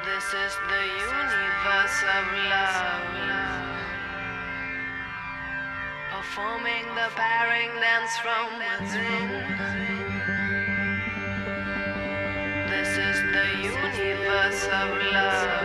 This is the universe of love, performing the pairing dance from within. This is the universe of love.